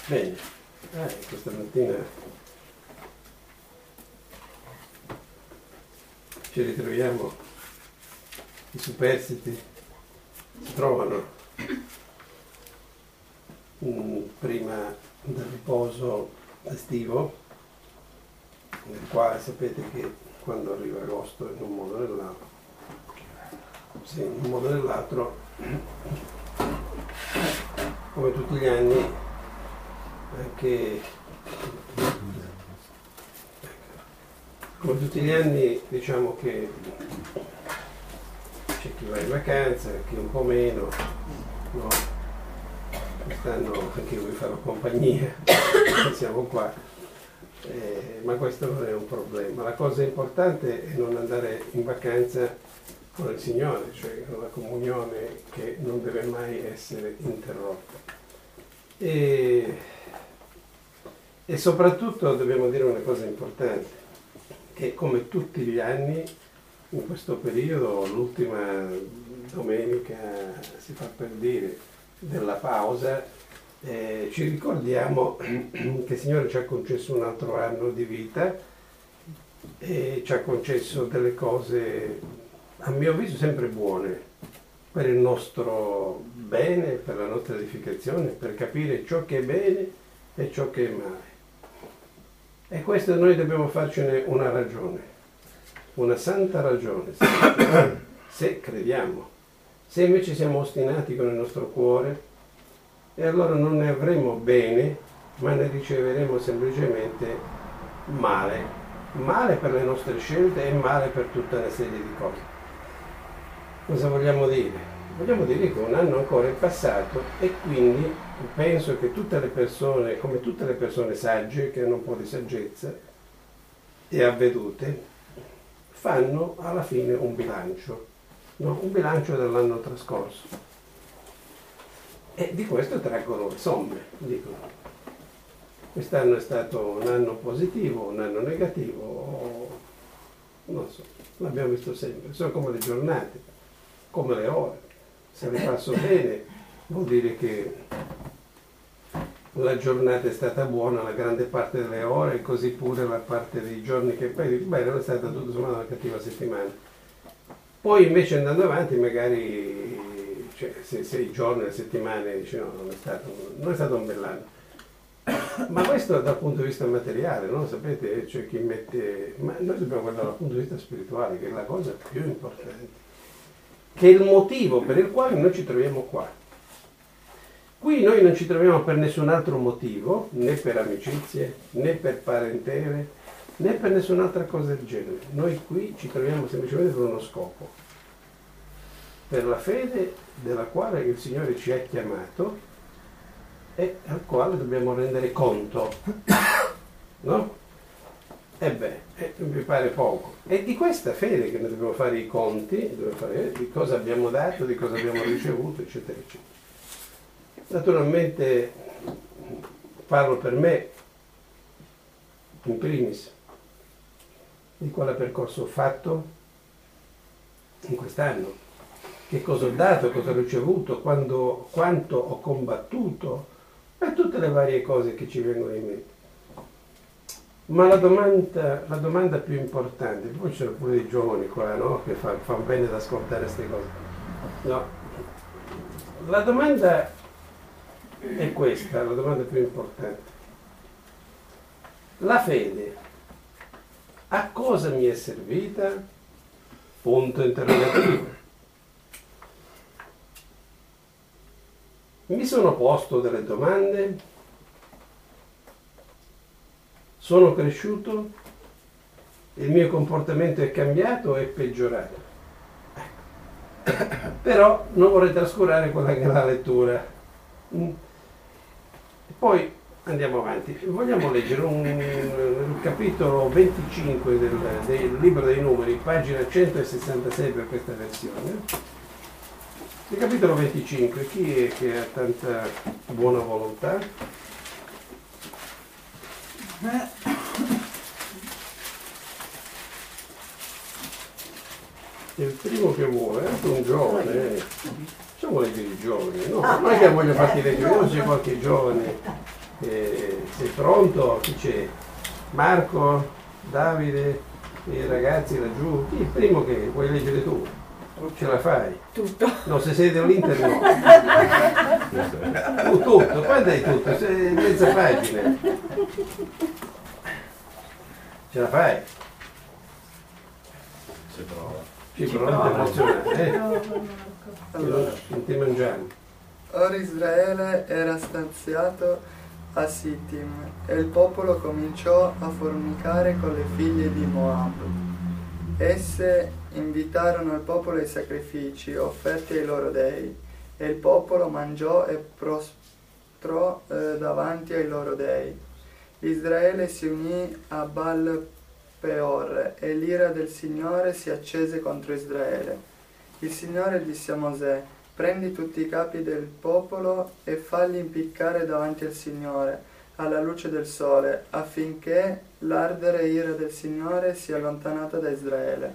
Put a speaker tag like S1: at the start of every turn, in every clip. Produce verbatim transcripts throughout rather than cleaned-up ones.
S1: Bene, eh, questa mattina ci ritroviamo, i superstiti si trovano mh, prima del riposo estivo, nel quale sapete che quando arriva agosto in un modo o nell'altro, sì, in un modo o nell'altro, come tutti gli anni, anche come tutti gli anni diciamo che c'è chi va in vacanza, chi un po' meno, no? Quest'anno anche io vi farò compagnia, siamo qua, eh, ma questo non è un problema. La cosa importante è non andare in vacanza con il Signore, cioè con la comunione che non deve mai essere interrotta. E, e soprattutto dobbiamo dire una cosa importante, che come tutti gli anni in questo periodo, l'ultima domenica, si fa per dire, della pausa, eh, ci ricordiamo che il Signore ci ha concesso un altro anno di vita e ci ha concesso delle cose, a mio avviso, sempre buone, per il nostro bene, per la nostra edificazione, per capire ciò che è bene e ciò che è male. E questo noi dobbiamo farcene una ragione, una santa ragione, se, se crediamo. Se invece siamo ostinati con il nostro cuore, e allora non ne avremo bene, ma ne riceveremo semplicemente male. Male per le nostre scelte e male per tutta una serie di cose. Cosa vogliamo dire? Vogliamo dire che un anno ancora è passato e quindi penso che tutte le persone, come tutte le persone sagge, che hanno un po' di saggezza e avvedute, fanno alla fine un bilancio, no? Un bilancio dell'anno trascorso. E di questo traggono le somme, dicono. Quest'anno è stato un anno positivo, un anno negativo, non so, l'abbiamo visto sempre, sono come le giornate, come le ore. Se le passo bene vuol dire che la giornata è stata buona, la grande parte delle ore, e così pure la parte dei giorni che poi dico, beh, non è stata tutto sommato una cattiva settimana. Poi invece andando avanti magari, cioè, se, se i giorni, le settimane, dice no, non è stato, non è stato un bell'anno. Ma questo dal punto di vista materiale, no? Sapete, c'è chi mette, ma noi dobbiamo guardare dal punto di vista spirituale, che è la cosa più importante, che è il motivo per il quale noi ci troviamo qua. Qui noi non ci troviamo per nessun altro motivo, né per amicizie, né per parentele, né per nessun'altra cosa del genere. Noi qui ci troviamo semplicemente per uno scopo, per la fede della quale il Signore ci ha chiamato e al quale dobbiamo rendere conto, no? E beh, eh, mi pare poco. È di questa fede che noi dobbiamo fare i conti, dobbiamo fare di cosa abbiamo dato, di cosa abbiamo ricevuto, eccetera, eccetera. Naturalmente parlo per me, in primis, di quale percorso ho fatto in quest'anno, che cosa ho dato, cosa ho ricevuto, quando, quanto ho combattuto, e tutte le varie cose che ci vengono in mente. Ma la domanda, la domanda più importante, poi ci sono pure dei giovani qua, no? Che fanno fa bene ad ascoltare queste cose. No. La domanda è questa, la domanda più importante. La fede a cosa mi è servita? Punto interrogativo. Mi sono posto delle domande? Sono cresciuto? Il mio comportamento è cambiato o è peggiorato? Però non vorrei trascurare quella che è la lettura. Poi andiamo avanti. Vogliamo leggere un, un capitolo venticinque del, del libro dei numeri, pagina centosessantasei per questa versione. Il capitolo venticinque, chi è che ha tanta buona volontà? Il primo che vuole, anche un giovane, facciamo leggere i giovani, no? Non è che voglio farti leggere, non c'è qualche giovane Eh, sei pronto? Chi c'è? Marco, Davide, i ragazzi laggiù. Chi è il primo che vuoi leggere tu? Ce la fai?
S2: Tutto.
S1: No, se sei dell'Inter no. Tu tutto, quando hai tutto? Sei mezza pagina. Ce la fai?
S3: Si prova.
S1: Ci prova, emozionante, eh?
S4: Allora,
S1: Non ti mangiamo.
S4: ora Israele era stanziato a Sittim e il popolo cominciò a fornicare con le figlie di Moab. Esse invitarono il popolo ai sacrifici offerti ai loro dei, e il popolo mangiò e prostrò eh, davanti ai loro dei. Israele si unì a Baal Peor e l'ira del Signore si accese contro Israele. Il Signore disse a Mosè: prendi tutti i capi del popolo e falli impiccare davanti al Signore alla luce del sole, affinché l'ardere ira del Signore sia allontanata da Israele.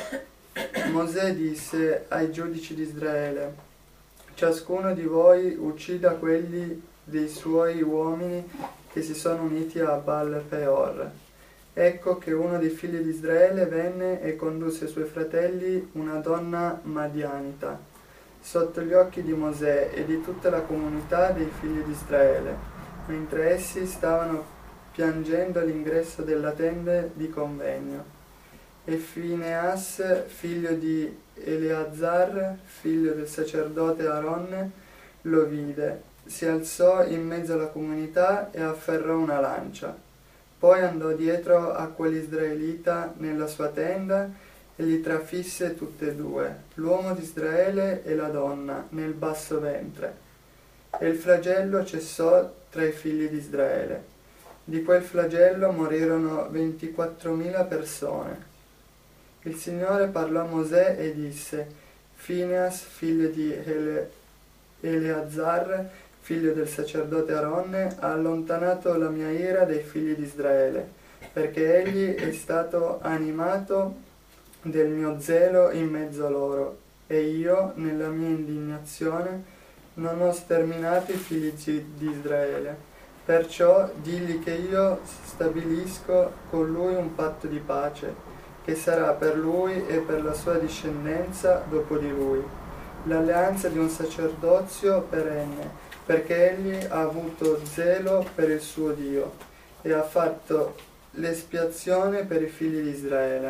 S4: Mosè disse ai giudici di Israele: ciascuno di voi uccida quelli dei suoi uomini che si sono uniti a Baal Peor. Ecco che uno dei figli di Israele venne e condusse ai suoi fratelli una donna madianita, sotto gli occhi di Mosè e di tutta la comunità dei figli di Israele, mentre essi stavano piangendo all'ingresso della tenda di convegno. E Fineas, figlio di Eleazar, figlio del sacerdote Aaron, lo vide, si alzò in mezzo alla comunità e afferrò una lancia. Poi andò dietro a quell'israelita nella sua tenda e li trafisse tutte e due, l'uomo di Israele e la donna, nel basso ventre. E il flagello cessò tra i figli di Israele. Di quel flagello morirono ventiquattromila persone. Il Signore parlò a Mosè e disse: Fineas, figlio di Ele- Eleazar, figlio del sacerdote Aaron, ha allontanato la mia ira dai figli di Israele, perché egli è stato animato del mio zelo in mezzo a loro, e io, nella mia indignazione, non ho sterminato i figli di Israele. Perciò digli che io stabilisco con lui un patto di pace, che sarà per lui e per la sua discendenza dopo di lui, l'alleanza di un sacerdozio perenne, perché egli ha avuto zelo per il suo Dio e ha fatto l'espiazione per i figli di Israele.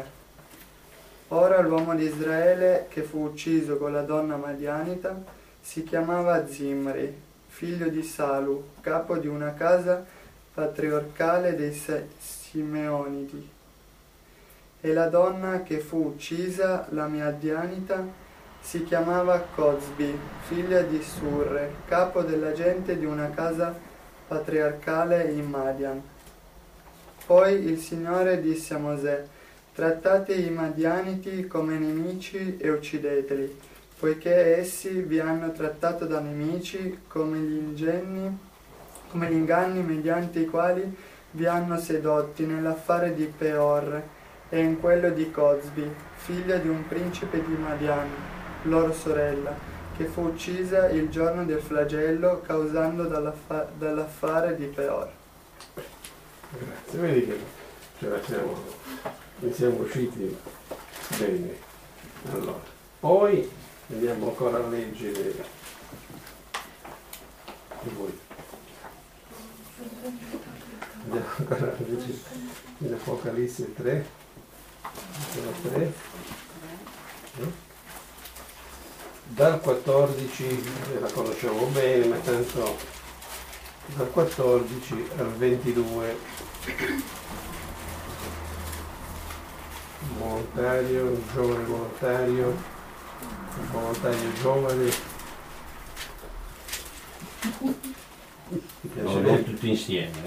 S4: Ora l'uomo di Israele che fu ucciso con la donna madianita si chiamava Zimri, figlio di Salu, capo di una casa patriarcale dei Simeonidi. E la donna che fu uccisa, la madianita, si chiamava Cozbi, figlia di Surre, capo della gente di una casa patriarcale in Madian. Poi il Signore disse a Mosè: trattate i Madianiti come nemici e uccideteli, poiché essi vi hanno trattato da nemici come gli inganni, come gli inganni mediante i quali vi hanno sedotti nell'affare di Peor e in quello di Cozbi, figlia di un principe di Madian, loro sorella, che fu uccisa il giorno del flagello causando dall'affa- dall'affare di Peor.
S1: Grazie, vedi che ce la siamo, ne siamo usciti bene. Allora, poi andiamo ancora a leggere. E voi? Andiamo ancora a leggere in Apocalisse tre. tre. No? Dal quattordici, la conosciamo bene, ma tanto dal quattordici al ventidue. Volontario, un giovane volontario, un volontario giovane. Mi
S3: No, non tutti insieme.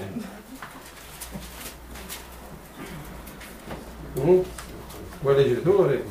S3: Eh.
S1: Mm? Vuoi leggere tu? Eh.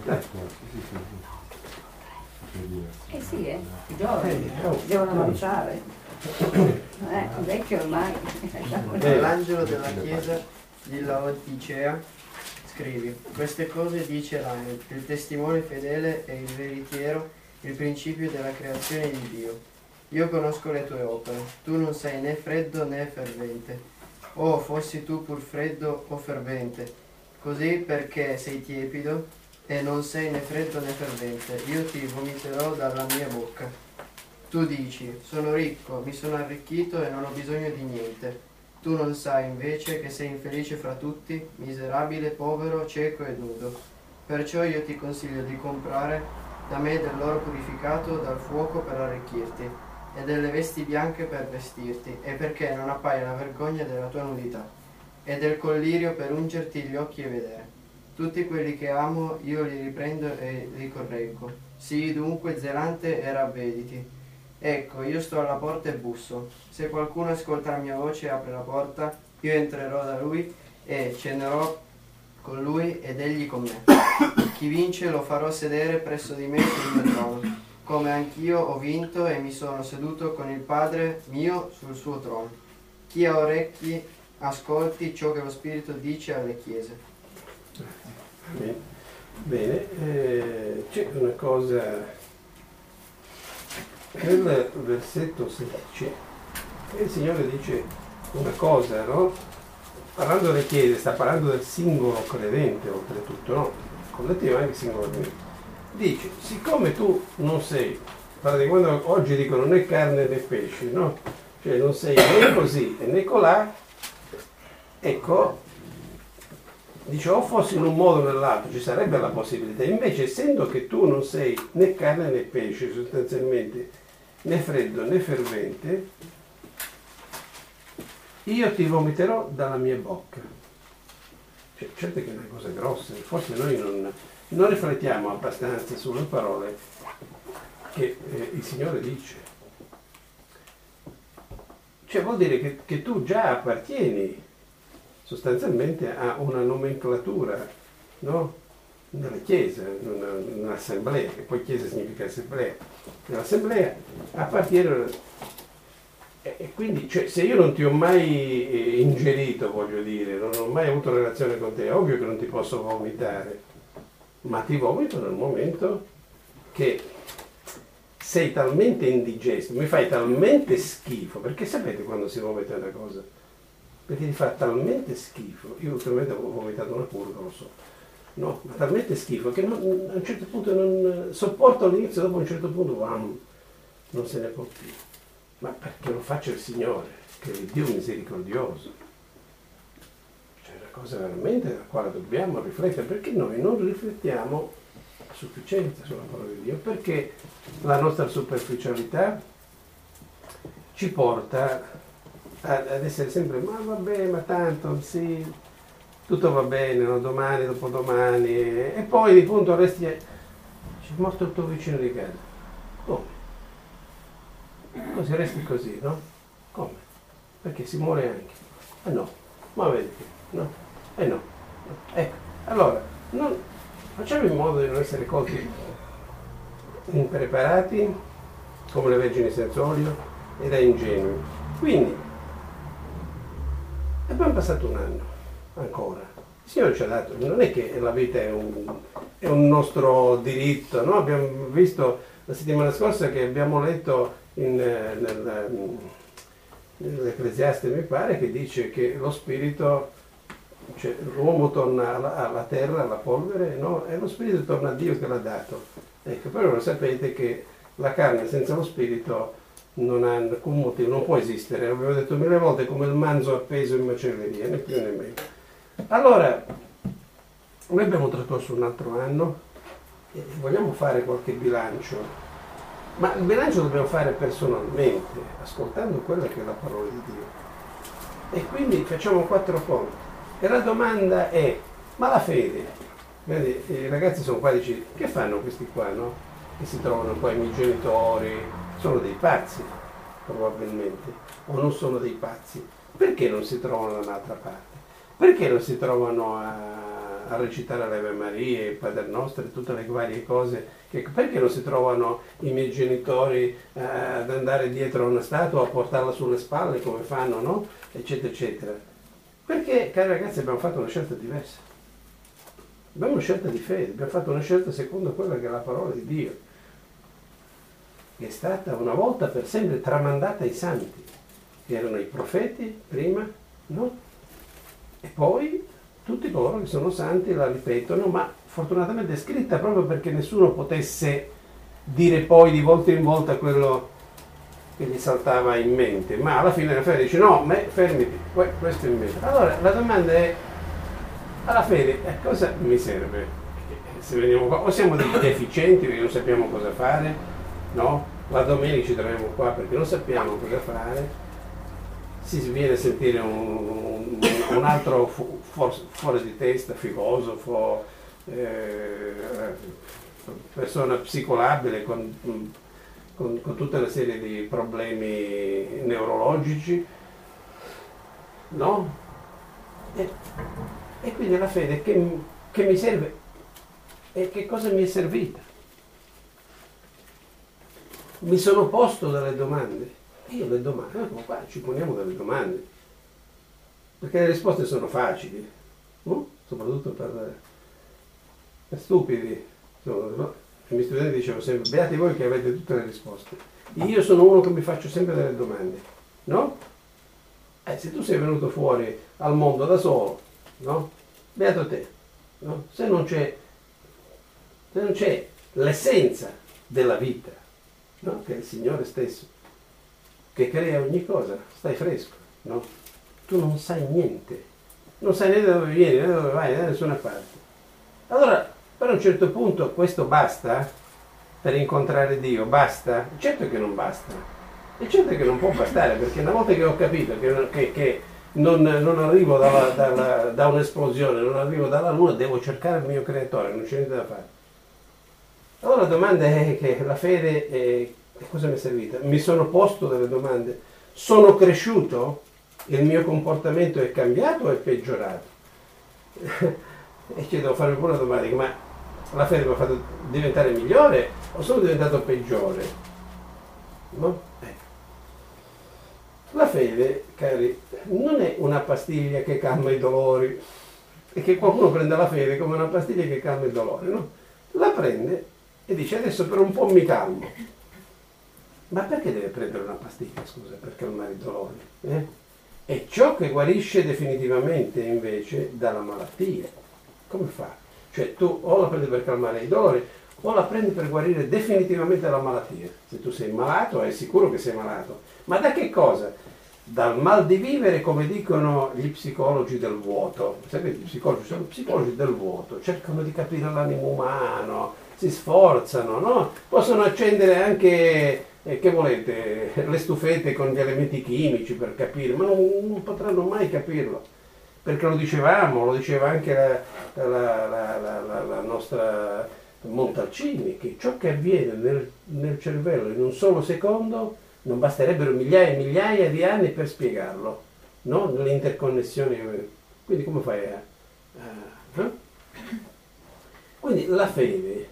S2: Eh sì, eh, i giovani
S1: Eh, oh.
S2: devono avanzare. Eh, il vecchio ormai.
S1: Eh.
S5: L'angelo della chiesa di Laodicea scrivi: queste cose dice l'angelo, il testimone fedele e il veritiero, il principio della creazione di Dio. Io conosco le tue opere, tu non sei né freddo né fervente. Oh, fossi tu pur freddo o fervente, così perché sei tiepido e non sei né freddo né fervente, io ti vomiterò dalla mia bocca. Tu dici, sono ricco, mi sono arricchito e non ho bisogno di niente. Tu non sai invece che sei infelice fra tutti, miserabile, povero, cieco e nudo. Perciò io ti consiglio di comprare da me dell'oro purificato dal fuoco per arricchirti e delle vesti bianche per vestirti, e perché non appaia la vergogna della tua nudità, e del collirio per ungerti gli occhi e vedere. Tutti quelli che amo io li riprendo e li correggo. Sii dunque zelante e ravvediti. Ecco, io sto alla porta e busso. Se qualcuno ascolta la mia voce e apre la porta, io entrerò da lui e cenerò con lui ed egli con me. Chi vince lo farò sedere presso di me sul mio trono, come anch'io ho vinto e mi sono seduto con il Padre mio sul suo trono. Chi ha orecchi ascolti ciò che lo Spirito dice alle chiese.
S1: Bene, Bene eh, c'è una cosa nel versetto sedici, il Signore dice una cosa, no? Parlando delle chiese, sta parlando del singolo credente oltretutto, no? Collettivo anche singolarmente. Dice, siccome tu non sei, guardate, quando oggi dicono né carne né pesce, no? Cioè non sei né così e né colà, ecco, dice, o fossi in un modo o nell'altro, ci sarebbe la possibilità. Invece, essendo che tu non sei né carne né pesce, sostanzialmente, né freddo né fervente, io ti vomiterò dalla mia bocca. Cioè, certo che è una cosa grossa, forse noi non, non riflettiamo abbastanza sulle parole che eh, il Signore dice. Cioè vuol dire che, che tu già appartieni sostanzialmente a una nomenclatura, no? Nella Chiesa, in un'assemblea, che poi Chiesa significa assemblea. Nell'assemblea appartiene. E quindi, cioè, se io non ti ho mai ingerito, voglio dire, non ho mai avuto relazione con te, è ovvio che non ti posso vomitare, ma ti vomito nel momento che sei talmente indigesto, mi fai talmente schifo, perché sapete quando si vomita una cosa? Perché ti fa talmente schifo, io ultimamente ho vomitato una curva, lo so, no, ma talmente schifo che non, a un certo punto non sopporto all'inizio, dopo a un certo punto, wow, non se ne può più. Ma perché lo faccia il Signore, che è il Dio misericordioso. Cioè è una cosa veramente alla quale dobbiamo riflettere, perché noi non riflettiamo a sufficienza sulla parola di Dio, perché la nostra superficialità ci porta ad essere sempre, ma vabbè, ma tanto, sì, tutto va bene, no? Domani, dopodomani, e poi di punto resti, c'è morto il tuo vicino di casa. Come? Così resti così, no? Come? Perché si muore anche. Eh no, ma vedi, no? Eh no. Ecco, allora, non, facciamo in modo di non essere colti impreparati, come le vergini senza olio, e da ingenui. Quindi, abbiamo passato un anno, ancora. Il Signore ci ha dato, non è che la vita è un, è un nostro diritto, no? Abbiamo visto la settimana scorsa che abbiamo letto In, nel, nell'Ecclesiaste mi pare che dice che lo spirito, cioè l'uomo torna alla, alla terra, alla polvere, no? E lo spirito torna a Dio che l'ha dato. Ecco, però lo sapete che la carne senza lo spirito non ha alcun motivo, non può esistere. L'avevo detto mille volte, come il manzo appeso in macelleria, né più né meno. Allora, noi abbiamo trascorso un altro anno e vogliamo fare qualche bilancio. Ma il bilancio lo dobbiamo fare personalmente, ascoltando quella che è la parola di Dio. E quindi facciamo quattro conti. E la domanda è, ma la fede? Vedi, i ragazzi sono qua e dici, che fanno questi qua, no? Che si trovano qua i miei genitori, sono dei pazzi, probabilmente, o non sono dei pazzi. Perché non si trovano da un'altra parte? Perché non si trovano a, a recitare l'Ave Maria, il Padre Nostro e tutte le varie cose? Che, perché non si trovano i miei genitori eh, ad andare dietro a una statua, a portarla sulle spalle come fanno, no? Eccetera, eccetera. Perché, cari ragazzi, abbiamo fatto una scelta diversa. Abbiamo una scelta di fede, abbiamo fatto una scelta secondo quella che è la parola di Dio. che è stata una volta per sempre tramandata ai santi, che erano i profeti prima, no? E poi tutti coloro che sono santi la ripetono, ma fortunatamente è scritta proprio perché nessuno potesse dire poi di volta in volta quello che gli saltava in mente, ma alla fine la fede dice no, me, fermiti, questo è in mente. Allora la domanda è, alla fede a cosa mi serve? Se veniamo qua, o siamo dei deficienti perché non sappiamo cosa fare, no? La domenica ci troviamo qua perché non sappiamo cosa fare, si viene a sentire un, un, un altro fu, for, fuori di testa, filosofo, eh, persona psicolabile con Con, con tutta una serie di problemi neurologici, no? E, e quindi la fede che, che mi serve e che cosa mi è servita? Mi sono posto delle domande. Io le domande, ecco qua ci poniamo delle domande, perché le risposte sono facili, no? Soprattutto per, per stupidi. Sono, i miei studenti dicevano sempre, beati voi che avete tutte le risposte. Io sono uno che mi faccio sempre delle domande, no? Eh, se tu sei venuto fuori al mondo da solo, no? Beato te, no? Se non c'è, se non c'è l'essenza della vita, no? Che è il Signore stesso, che crea ogni cosa, stai fresco, no? Tu non sai niente, non sai né da dove vieni, né da dove vai, né da nessuna parte. Allora, però a un certo punto questo basta per incontrare Dio, basta? Certo che non basta, e certo che non può bastare, perché una volta che ho capito che, che, che non, non arrivo dalla, dalla, da un'esplosione, non arrivo dalla luna, devo cercare il mio creatore, non c'è niente da fare. Allora la domanda è che la fede è, cosa mi è servita? Mi sono posto delle domande, sono cresciuto, il mio comportamento è cambiato o è peggiorato? E ci devo fare pure una domanda, ma la fede mi ha fatto diventare migliore o sono diventato peggiore? No? Ecco. La fede, cari, non è una pastiglia che calma i dolori, e che qualcuno prende la fede come una pastiglia che calma il dolore, no? La prende e dice adesso per un po' mi calmo. Ma perché deve prendere una pastiglia, scusa, per calmare i dolori? Eh? È ciò che guarisce definitivamente invece dalla malattia. Come fa? Cioè tu o la prendi per calmare i dolori o la prendi per guarire definitivamente la malattia. Se tu sei malato è sicuro che sei malato. Ma da che cosa? Dal mal di vivere, come dicono gli psicologi del vuoto. Sapete, gli psicologi sono psicologi del vuoto, cercano di capire l'animo umano, si sforzano, no? Possono accendere anche, eh, che volete, le stufette con gli elementi chimici per capire, ma non, non potranno mai capirlo. Perché lo dicevamo, lo diceva anche la, la, la, la, la, la nostra Montalcini, che ciò che avviene nel, nel cervello in un solo secondo non basterebbero migliaia e migliaia di anni per spiegarlo, no? Nelle interconnessioni. Quindi come fai a... a eh? Quindi la fede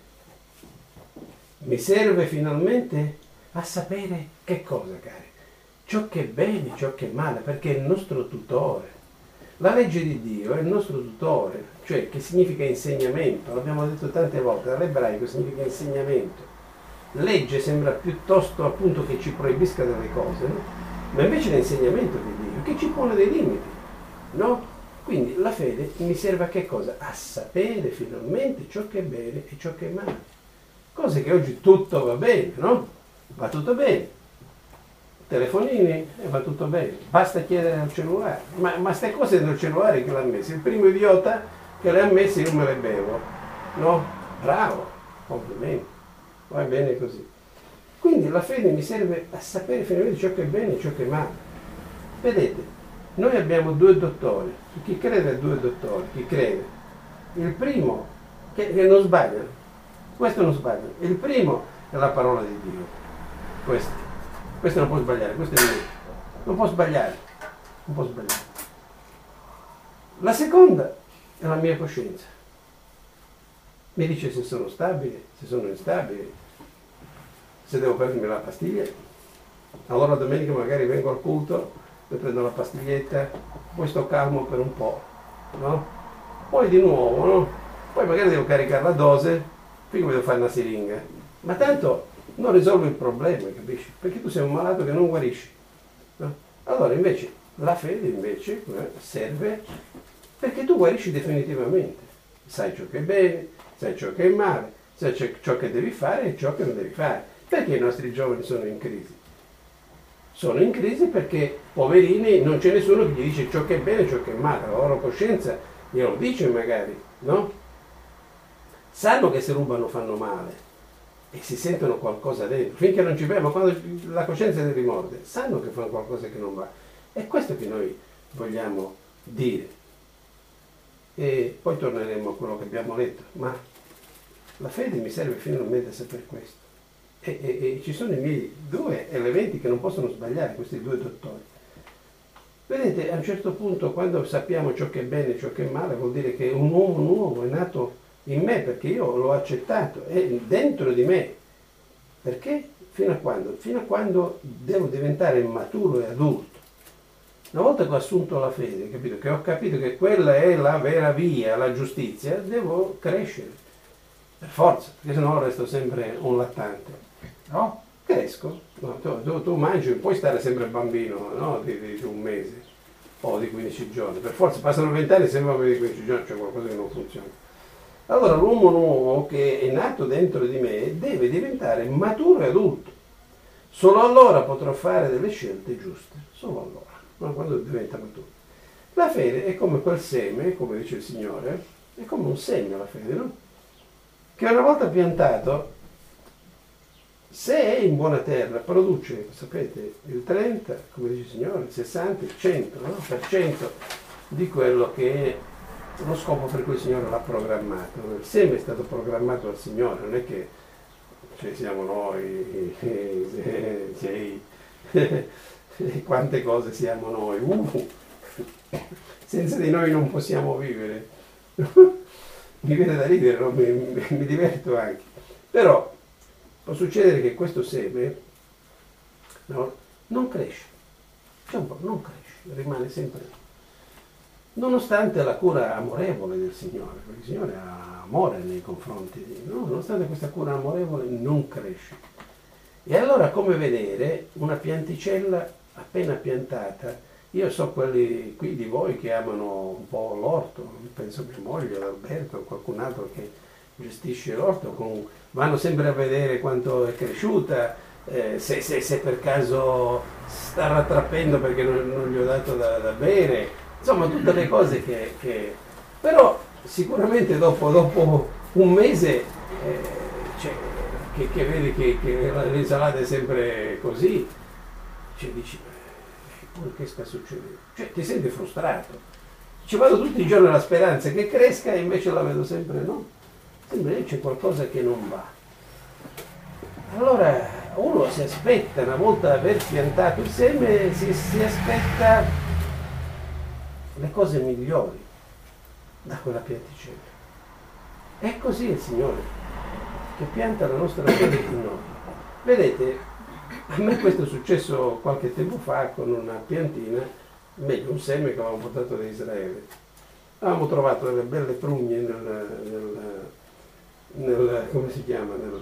S1: mi serve finalmente a sapere che cosa, cari? Ciò che è bene, ciò che è male, perché è il nostro tutore. La legge di Dio è il nostro tutore, cioè che significa insegnamento, l'abbiamo detto tante volte, dall'ebraico significa insegnamento. Legge sembra piuttosto appunto che ci proibisca delle cose, no? Ma invece è l'insegnamento di Dio, che ci pone dei limiti, no? Quindi la fede mi serve a che cosa? A sapere finalmente ciò che è bene e ciò che è male. Cose che oggi tutto va bene, no? Va tutto bene. Telefonini e va tutto bene, basta chiedere al cellulare, ma, ma ste cose del cellulare che l'ha messo? Il primo idiota che le ha messe io me le bevo, no? Bravo, complimenti, va bene così. Quindi la fede mi serve a sapere finalmente ciò che è bene e ciò che è male. Vedete, noi abbiamo due dottori, chi crede ha due dottori, chi crede. Il primo, che, che non sbagliano, questo non sbaglia, il primo è la parola di Dio, questo. Questo non può sbagliare, questo è il mio. Non può sbagliare, non può sbagliare. La seconda è la mia coscienza. Mi dice se sono stabile, se sono instabile, se devo prendermi la pastiglia. Allora domenica magari vengo al culto, mi prendo la pastiglietta, poi sto calmo per un po', no? Poi di nuovo, no? Poi magari devo caricare la dose, prima devo fare una siringa. Ma tanto non risolve il problema, capisci? Perché tu sei un malato che non guarisci. No? Allora invece la fede invece eh, serve perché tu guarisci definitivamente. Sai ciò che è bene, sai ciò che è male, sai ciò che devi fare e ciò che non devi fare. Perché i nostri giovani sono in crisi? Sono in crisi perché, poverini, non c'è nessuno che gli dice ciò che è bene e ciò che è male. La loro coscienza glielo dice magari, no? Sanno che se rubano fanno male e si sentono qualcosa dentro. Finché non ci vedono, ma quando la coscienza li rimorde, sanno che fanno qualcosa che non va. È questo che noi vogliamo dire. E poi torneremo a quello che abbiamo letto. Ma la fede mi serve finalmente a sapere questo. E, e, e ci sono i miei due elementi che non possono sbagliare, questi due dottori. Vedete, a un certo punto, quando sappiamo ciò che è bene e ciò che è male, vuol dire che un uomo nuovo è nato in me, perché io l'ho accettato, è dentro di me. Perché? Fino a quando? Fino a quando devo diventare maturo e adulto. Una volta che ho assunto la fede, capito? Che ho capito che quella è la vera via, la giustizia, devo crescere. Per forza, perché sennò resto sempre un lattante. No? Cresco. No, tu, tu, tu mangi, puoi stare sempre bambino, no? Di, di, di un mese o di quindici giorni. Per forza, passano vent'anni e sembra di quindici giorni, c'è qualcosa che non funziona. Allora l'uomo nuovo che è nato dentro di me deve diventare maturo e adulto. Solo allora potrò fare delle scelte giuste. Solo allora, no? Quando diventa maturo. La fede è come quel seme, come dice il Signore, è come un seme la fede, no? Che una volta piantato, se è in buona terra, produce, sapete, il trenta, come dice il Signore, il sessanta, il cento, no? per cento di quello che è lo scopo per cui il Signore l'ha programmato. Il seme è stato programmato dal Signore, non è che cioè, siamo noi, eh, eh, eh, quante cose siamo noi. Uh, senza di noi non possiamo vivere. Mi viene da ridere, no? mi, mi, mi diverto anche. Però può succedere che questo seme no, non cresce, c'è un po', non cresce, rimane sempre lì. Nonostante la cura amorevole del Signore, perché il Signore ha amore nei confronti di noi, no? Nonostante questa cura amorevole non cresce. E allora come vedere una pianticella appena piantata? Io so quelli qui di voi che amano un po' l'orto, penso mia moglie, Alberto o qualcun altro che gestisce l'orto, con, vanno sempre a vedere quanto è cresciuta, eh, se, se, se per caso sta rattrappendo perché non, non gli ho dato da, da bere, insomma tutte le cose che... che... Però sicuramente dopo, dopo un mese eh, cioè, che, che vedi che, che l'insalata è sempre così, cioè dici... che sta succedendo? Cioè ti senti frustrato. Ci vado tutti i giorni alla speranza che cresca e invece la vedo sempre no. Sempre lì c'è qualcosa che non va. Allora uno si aspetta, una volta aver piantato il seme, si, si aspetta le cose migliori da quella pianticella. È così il Signore che pianta la nostra fede in noi. Vedete, a me questo è successo qualche tempo fa con una piantina, meglio un seme che avevamo portato da Israele. Avevamo trovato delle belle prugne nel, nel, nel come si chiama? Nel,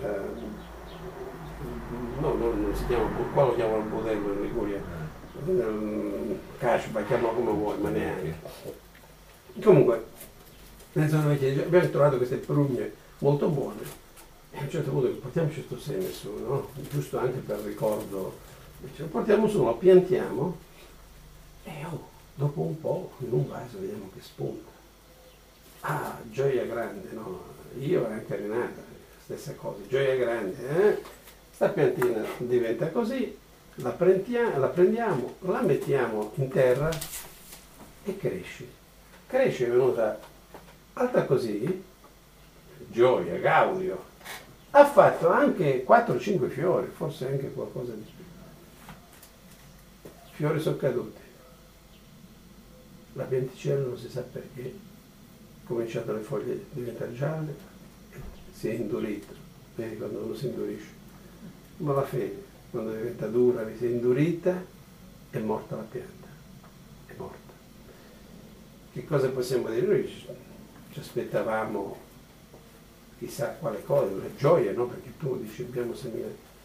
S1: no, non si chiama, qua lo chiamano il budello in Liguria, nel cashba, chiamalo come vuoi, ma neanche. Comunque, abbiamo trovato queste prugne molto buone. E a un certo punto portiamoci questo seme su, no? Giusto anche per ricordo, lo portiamo su, lo piantiamo e oh, dopo un po' in un vaso vediamo che spunta. Ah, gioia grande, no? Io e anche Renata, stessa cosa, gioia grande, eh? Sta piantina diventa così, la prendiamo, la prendiamo, la mettiamo in terra e cresce. Cresce, è venuta alta così, gioia, gaudio. Ha fatto anche quattro cinque fiori, forse anche qualcosa di più. I fiori sono caduti. La pianticella non si sa perché, ha cominciato le foglie a diventare gialle, si è indurito. Vedi quando uno si indurisce. Ma la fede, quando diventa dura, si è indurita, è morta la pianta. È morta. Che cosa possiamo dire? Noi ci aspettavamo chissà quale cosa, una gioia, no? Perché tu dici abbiamo seminato.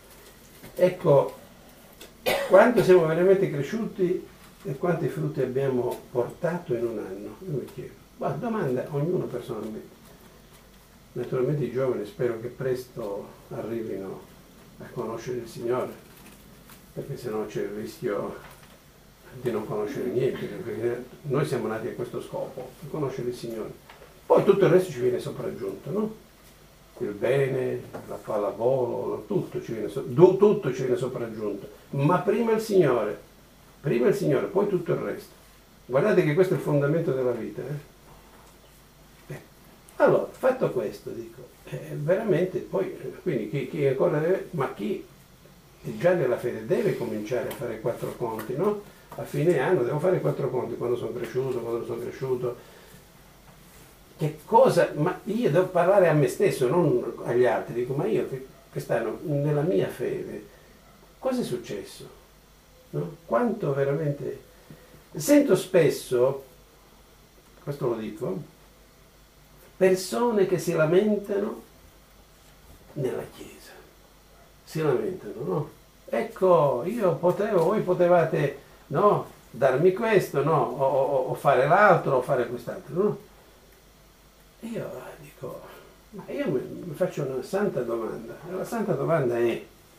S1: ecco, quanto siamo veramente cresciuti e quanti frutti abbiamo portato in un anno? Io mi chiedo. Ma domanda ognuno personalmente. Naturalmente i giovani spero che presto arrivino a conoscere il Signore, perché sennò c'è il rischio di non conoscere niente, perché noi siamo nati a questo scopo, per conoscere il Signore. Poi tutto il resto ci viene sopraggiunto, no? Il bene, la pallavolo, tutto ci viene, so- tutto ci viene sopraggiunto. Ma prima il Signore, prima il Signore, poi tutto il resto. Guardate che questo è il fondamento della vita. Eh? Eh. Allora, fatto questo, dico, eh, veramente, poi, quindi chi, chi ancora deve, ma chi già nella fede deve cominciare a fare quattro conti, no? A fine anno devo fare quattro conti, quando sono cresciuto, quando non sono cresciuto. Che cosa, ma io devo parlare a me stesso, non agli altri, dico, ma io che quest'anno nella mia fede, cosa è successo? No? Quanto veramente... Sento spesso, questo lo dico, persone che si lamentano nella Chiesa, si lamentano, no? Ecco, io potevo, voi potevate, no, darmi questo, no, o, o, o fare l'altro, o fare quest'altro, no? Io dico, ma io mi, mi faccio una santa domanda, e la santa domanda è,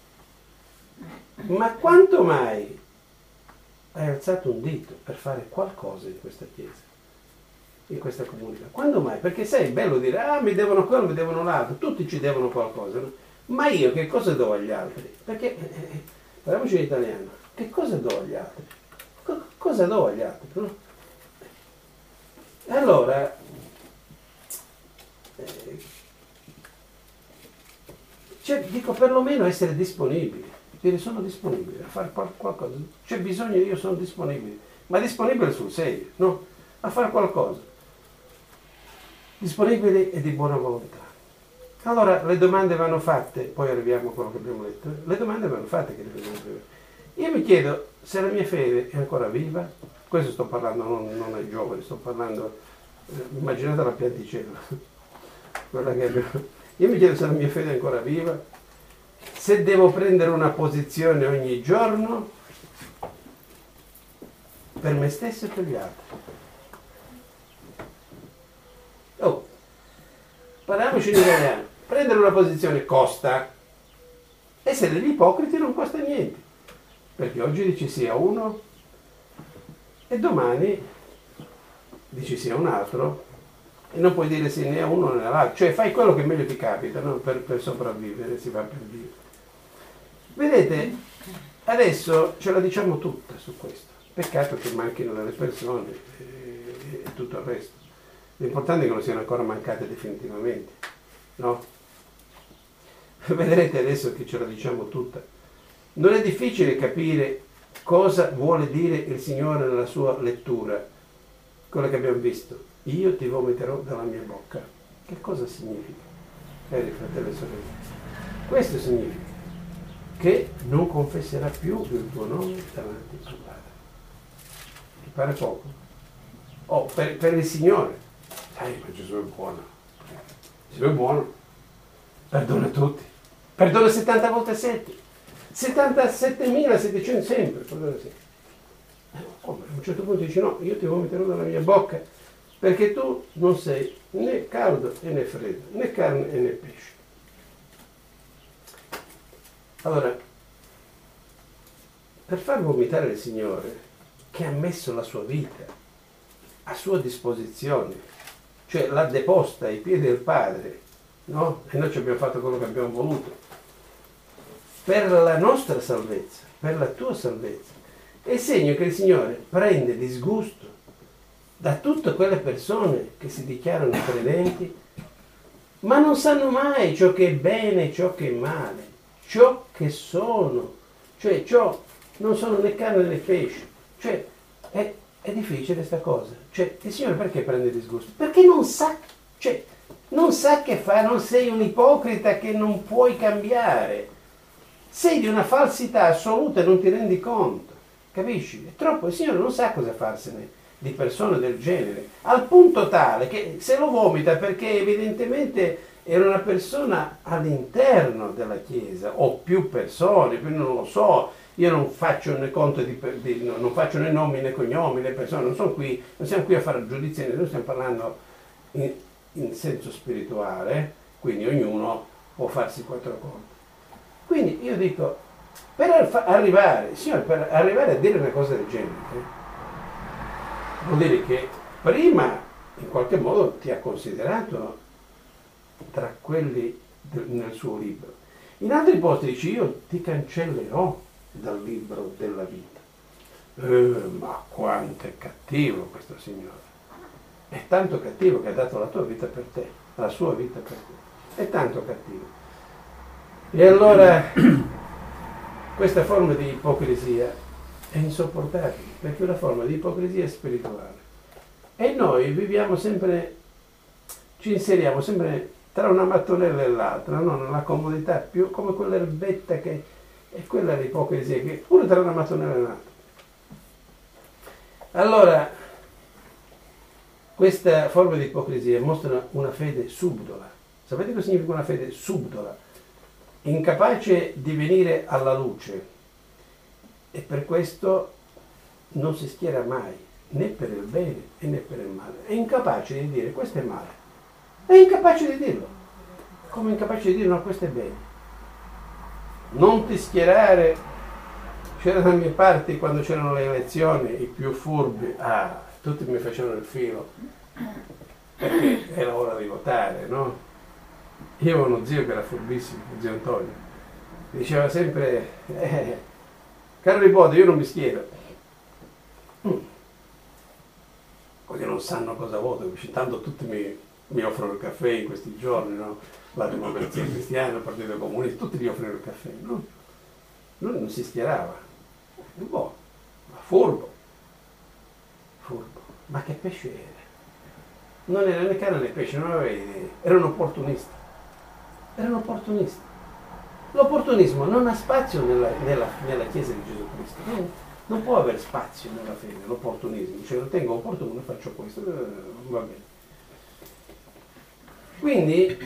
S1: ma quanto mai hai alzato un dito per fare qualcosa in questa chiesa, in questa comunità? Quando mai? Perché sai, è bello dire, ah, mi devono quello, mi devono l'altro, tutti ci devono qualcosa, no? Ma io che cosa do agli altri? Perché, eh, parliamoci in italiano, che cosa do agli altri? Co- cosa do agli altri? No? Allora, eh, cioè, dico perlomeno essere disponibili. Dire sono disponibile a fare qualcosa, c'è bisogno, io sono disponibile, ma disponibile sul serio, no? A fare qualcosa, disponibile e di buona volontà. Allora le domande vanno fatte, poi arriviamo a quello che abbiamo detto, le domande vanno fatte che dobbiamo fare. Io mi chiedo se la mia fede è ancora viva, questo sto parlando non, non ai giovani, sto parlando, eh, immaginate la pianticella, quella che abbiamo. Io mi chiedo se la mia fede è ancora viva, se devo prendere una posizione ogni giorno per me stesso e per gli altri. Oh, parliamoci in italiano. Prendere una posizione costa, essere degli ipocriti non costa niente, perché oggi dici sì a uno e domani dici sì a un altro e non puoi dire sì né a uno né all'altro, cioè fai quello che meglio ti capita, no? per, per sopravvivere, si va per dire. Vedete, adesso ce la diciamo tutta su questo, peccato che manchino delle persone e, e tutto il resto. L'importante è che non siano ancora mancate definitivamente, no? Vedrete adesso che ce la diciamo tutta. Non è difficile capire cosa vuole dire il Signore nella sua lettura, quello che abbiamo visto. Io ti vomiterò dalla mia bocca. Che cosa significa? Cari fratelli e sorelle, questo significa che non confesserà più il tuo nome davanti al Padre. Ti pare poco? Oh, per, per il Signore. Sai, ma Gesù è buono. Gesù è buono. Perdona tutti. Perdona settanta volte sette. settantasettemilasettecento sempre. Perdona sempre. Eh, come? A un certo punto dici no, io ti vomiterò dalla mia bocca perché tu non sei né caldo e né freddo, né carne e né pesce. Allora, per far vomitare il Signore che ha messo la sua vita a sua disposizione, cioè l'ha deposta ai piedi del Padre, no? E noi ci abbiamo fatto quello che abbiamo voluto, per la nostra salvezza, per la tua salvezza, è il segno che il Signore prende disgusto da tutte quelle persone che si dichiarano credenti, ma non sanno mai ciò che è bene e ciò che è male, ciò che sono, cioè ciò non sono né carne né pesce, cioè è, è difficile questa cosa, cioè il Signore perché prende disgusto? Perché non sa, cioè non sa che fa, non sei un ipocrita che non puoi cambiare, sei di una falsità assoluta e non ti rendi conto, capisci? È troppo, il Signore non sa cosa farsene di persone del genere, al punto tale che se lo vomita perché evidentemente era una persona all'interno della Chiesa, o più persone, quindi non lo so, io non faccio né conto di, di non faccio né nomi né cognomi, le persone non sono qui, non siamo qui a fare giudizi, noi stiamo parlando in, in senso spirituale, quindi ognuno può farsi quattro conti. Quindi io dico, per arrivare, signore, per arrivare a dire una cosa del genere, vuol dire che prima in qualche modo ti ha considerato tra quelli del, nel suo libro. In altri posti dice io ti cancellerò dal libro della vita. Eh, ma quanto è cattivo questo Signore. È tanto cattivo che ha dato la tua vita per te, la sua vita per te. È tanto cattivo. E allora questa forma di ipocrisia è insopportabile, perché è una forma di ipocrisia spirituale. E noi viviamo sempre, ci inseriamo sempre tra una mattonella e l'altra, no? Nella comodità, più come quell'erbetta che è quella l'ipocrisia, che pure tra una mattonella e l'altra. Allora, questa forma di ipocrisia mostra una fede subdola. Sapete cosa significa una fede subdola? Incapace di venire alla luce, e per questo non si schiera mai, né per il bene né per il male. È incapace di dire questo è male, è incapace di dirlo, come incapace di dire no, questo è bene. Non ti schierare. C'era da mie parti, quando c'erano le elezioni, i più furbi, ah, tutti mi facevano il filo, perché era ora di votare, no? Io avevo uno zio che era furbissimo, zio Antonio, diceva sempre, eh, caro nipote, io non mi schiero. Mm. Così non sanno cosa voto, tanto tutti mi, mi offrono il caffè in questi giorni, no? La Democrazia Cristiana, il Partito Comunista, tutti gli offrono il caffè, no? Lui non si schierava. Un po', ma furbo, furbo, ma che pesce era? Non era né cane né pesce, non aveva idee, era un opportunista, era un opportunista. L'opportunismo non ha spazio nella, nella, nella Chiesa di Gesù Cristo, non, non può avere spazio nella fede, l'opportunismo, cioè lo tengo opportuno, faccio questo, va bene. Quindi,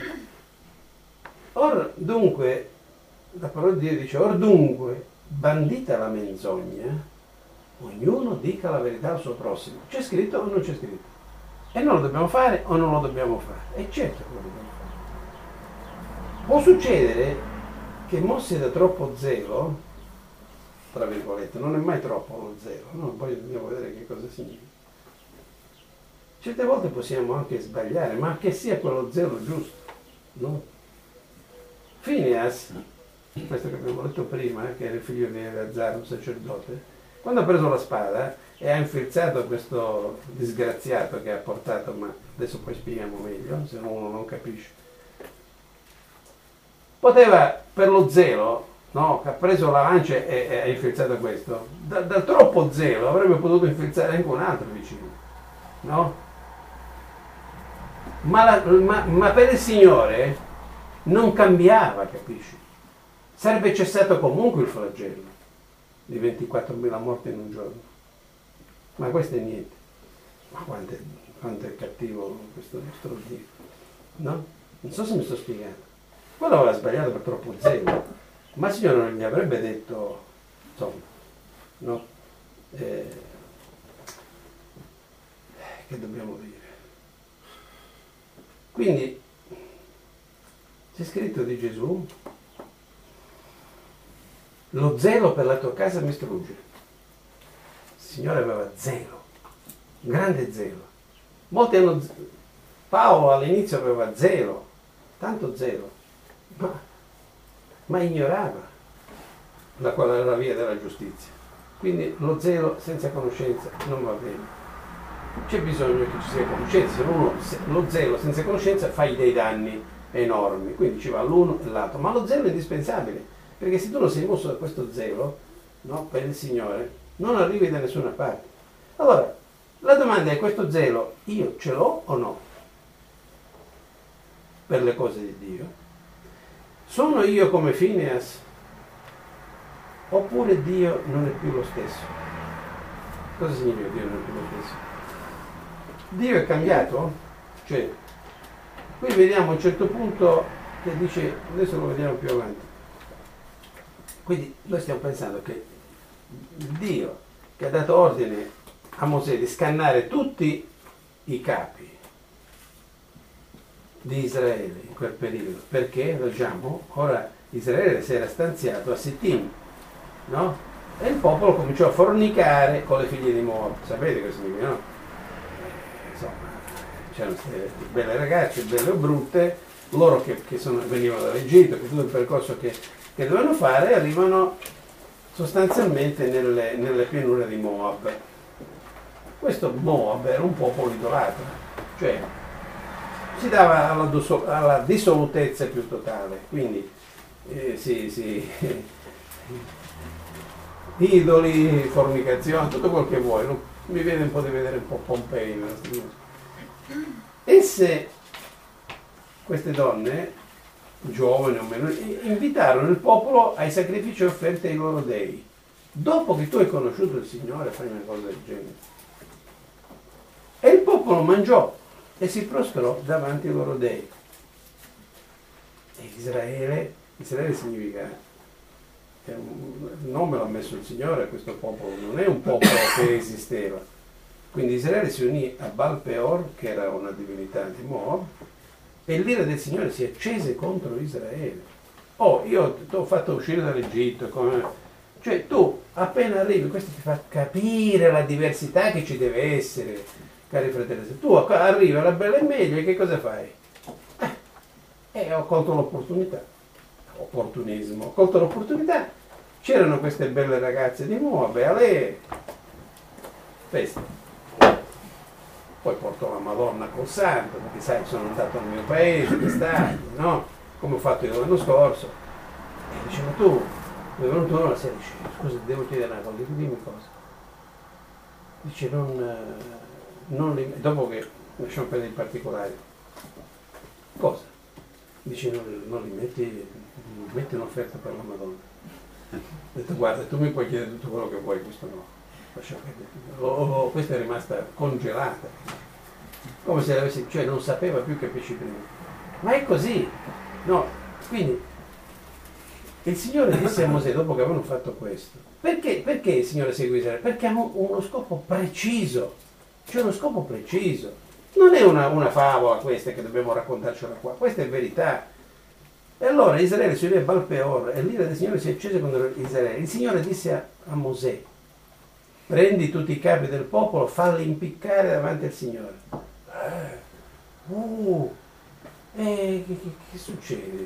S1: or dunque, la parola di Dio dice, or dunque, bandita la menzogna, ognuno dica la verità al suo prossimo. C'è scritto o non c'è scritto? E non lo dobbiamo fare o non lo dobbiamo fare? E certo che lo dobbiamo fare. Può succedere che mossi da troppo zelo, tra virgolette, non è mai troppo lo zelo, no? Poi dobbiamo vedere che cosa significa. Certe volte possiamo anche sbagliare, ma che sia quello zelo giusto, no? Phineas, questo che abbiamo letto prima, che era il figlio di Eleazar, un sacerdote, quando ha preso la spada e ha infilzato questo disgraziato che ha portato, ma adesso poi spieghiamo meglio, se no uno non capisce. Poteva, per lo zelo, no, che ha preso la lancia e, e ha infilzato questo, da, da troppo zelo avrebbe potuto infilzare anche un altro vicino, no? Ma, la, ma, ma per il Signore non cambiava, capisci? Sarebbe cessato comunque il flagello di ventiquattromila morti in un giorno. Ma questo è niente. Ma quanto è, quanto è cattivo questo nostro Dio, no? Non so se mi sto spiegando. Quello aveva sbagliato per troppo zelo, ma il Signore non gli avrebbe detto, insomma, no? Eh, che dobbiamo dire? Quindi c'è scritto di Gesù, lo zelo per la tua casa mi strugge. Il Signore aveva zelo, grande zelo. Molti hanno, Paolo all'inizio aveva zelo, tanto zelo, ma, ma ignorava la, qual era la via della giustizia. Quindi lo zelo senza conoscenza non va bene. C'è bisogno che ci sia conoscenza, se uno, lo zelo senza conoscenza fa dei danni enormi, quindi ci va l'uno e l'altro, ma lo zelo è indispensabile, perché se tu non sei mosso da questo zelo, no, per il Signore, non arrivi da nessuna parte. Allora, la domanda è, questo zelo io ce l'ho o no? Per le cose di Dio? Sono io come Phineas? Oppure Dio non è più lo stesso? Cosa significa Dio non è più lo stesso? Dio è cambiato? Cioè, Qui vediamo a un certo punto che dice, adesso lo vediamo più avanti. Quindi noi stiamo pensando che Dio, che ha dato ordine a Mosè di scannare tutti i capi di Israele in quel periodo, perché leggiamo, ora Israele si era stanziato a Sittim, no? E il popolo cominciò a fornicare con le figlie di Moab. Sapete cosa significa, no? Insomma, c'erano queste belle ragazze, belle o brutte, loro che, che sono, venivano dall'Egitto, che tutto il percorso che, che dovevano fare, arrivano sostanzialmente nelle, nelle pianure di Moab. Questo Moab era un popolo idolatra, cioè si dava alla, alla dissolutezza più totale, quindi eh, sì, sì, idoli, fornicazione, tutto quel che vuoi, no? Mi viene un po' di vedere un po' Pompei. Esse, queste donne, giovani o meno, invitarono il popolo ai sacrifici offerti ai loro dei. Dopo che tu hai conosciuto il Signore, fai una cosa del genere. E il popolo mangiò e si prostrò davanti ai loro dei. E Israele, Israele significa, è un, il nome l'ha messo il Signore a questo popolo, non è un popolo che esisteva. Quindi Israele si unì a Baal Peor, che era una divinità di Moab, e l'ira del Signore si accese contro Israele. Oh, io ti ho fatto uscire dall'Egitto, come... cioè tu appena arrivi, questo ti fa capire la diversità che ci deve essere, cari fratelli. Tu arrivi alla bella e meglio e che cosa fai? Eh, eh ho colto l'opportunità, opportunismo, ho colto l'opportunità, c'erano queste belle ragazze di Moab, a lei festa. Poi porto la Madonna col santo, perché sai, sono andato al mio paese quest'anno, no? Come ho fatto io l'anno scorso. E dice, ma tu, mi è venuto uno la sera, dice, scusa, devo chiedere una cosa, dico, dimmi cosa. Dice, non, non li, dopo che lasciamo perdere i particolari. Cosa? Dice, non, non li metti, metti un'offerta per la Madonna. Ho detto, guarda, tu mi puoi chiedere tutto quello che vuoi, questo no. Oh, oh, questa è rimasta congelata, come se l'avessi, cioè non sapeva più che pesci prima. Ma è così, no? Quindi il Signore disse a Mosè, dopo che avevano fatto questo, perché, perché il Signore segue Israele? Perché ha uno scopo preciso, c'è uno scopo preciso, non è una, una favola questa che dobbiamo raccontarcela qua, questa è verità. E allora Israele si unì a Baal Peor e l'ira del Signore si accese contro Israele. Il Signore disse a, a Mosè, prendi tutti i capi del popolo, falli impiccare davanti al Signore. Eh, uh, eh, che, che, che succede?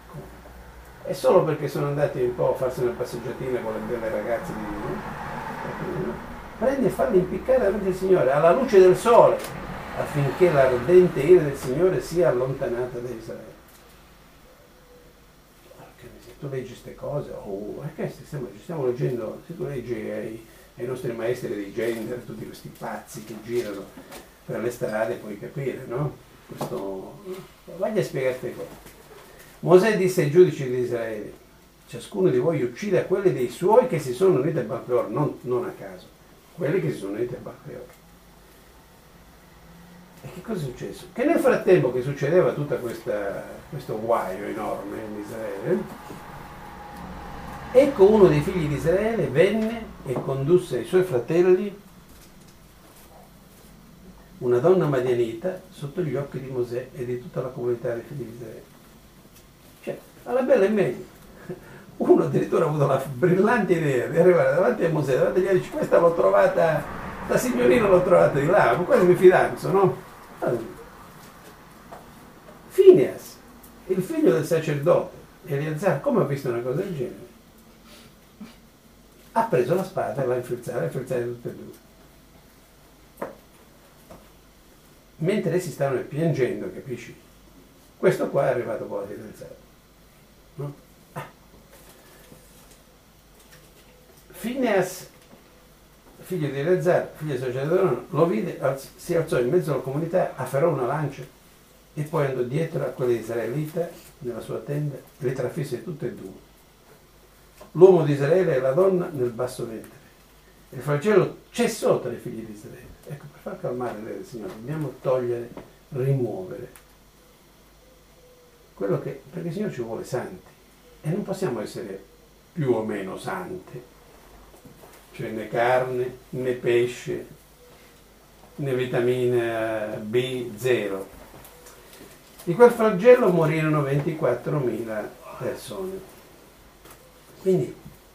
S1: È solo perché sono andati un po' a farsi una passeggiatina con le belle ragazze di Dio? Prendi e falli impiccare davanti al Signore, alla luce del sole, affinché l'ardente ira del Signore sia allontanata da Israele. Se tu leggi queste cose, oh, perché stiamo, stiamo leggendo, se tu leggi ai, ai nostri maestri di gender, tutti questi pazzi che girano per le strade, puoi capire, no? Questo, vai a spiegarti cosa. Mosè disse ai giudici di Israele, ciascuno di voi uccide a quelli dei suoi che si sono uniti a Baal Peor, non, non a caso, quelli che si sono uniti a Baal Peor. E che cosa è successo? Che nel frattempo che succedeva tutto questo guaio enorme in Israele, ecco uno dei figli di Israele venne e condusse ai suoi fratelli una donna madianita sotto gli occhi di Mosè e di tutta la comunità dei figli di Israele. Cioè, alla bella e meglio. Uno addirittura ha avuto la brillante idea di arrivare davanti a Mosè, davanti agli altri, dice, questa l'ho trovata, la signorina l'ho trovata di là, ma quasi mi fidanzo, no? Allora, Fineas, il figlio del sacerdote, Eleazar, come ha visto una cosa del genere? Ha preso la spada e l'ha infilzata, l'ha infilzata tutte e due. Mentre essi stavano piangendo, capisci? Questo qua è arrivato con la fidanzata. No? Ah. Fineas, figlio di Eleazar, figlio del sacerdote, lo vide, si alzò in mezzo alla comunità, afferrò una lancia e poi andò dietro a quelli di Israelita nella sua tenda e li trafisse tutte e due. L'uomo di Israele e la donna nel basso ventre. Il flagello cessò tra i figli di Israele. Ecco, per far calmare lei, Signore, dobbiamo togliere, rimuovere quello che, perché il Signore ci vuole santi e non possiamo essere più o meno santi, cioè né carne né pesce né vitamina B zero. Di quel flagello morirono ventiquattromila persone. Quindi